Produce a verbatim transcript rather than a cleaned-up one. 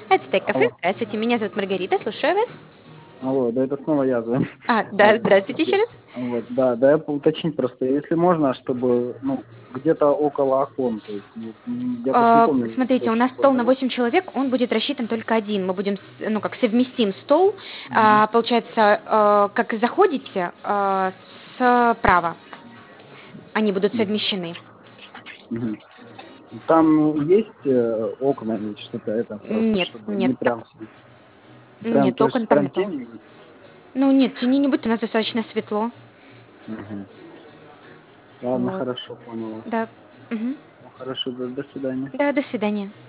Ацтек-кафе. Алло, Здравствуйте, меня зовут Маргарита, слушаю вас. алло, да это снова я звоню. А, да, Вот, здравствуйте еще здравствуйте. раз. Вот, да, да, я уточнить просто, если можно, чтобы, ну, где-то около окон, то есть, ну, м, я просто не А, помню смотрите, у точно нас стол на сколько. восемь человек, он будет рассчитан только один. Мы будем, с- ну, как совместим стол. Мгм, А, получается, э, как заходите, э, справа они будут мгм, совмещены. мгм. Там есть э, окна или что-то это, просто Нет, чтобы не нет, так, прям, с- прям, нет, то есть окон там прям нету. тени будет? Ну, нет, тени не будет, у нас достаточно светло. Мгм. Ладно, Вот, хорошо, понял вас. да. Мгм. Ну, хорошо, до, до свидания. Да, до свидания.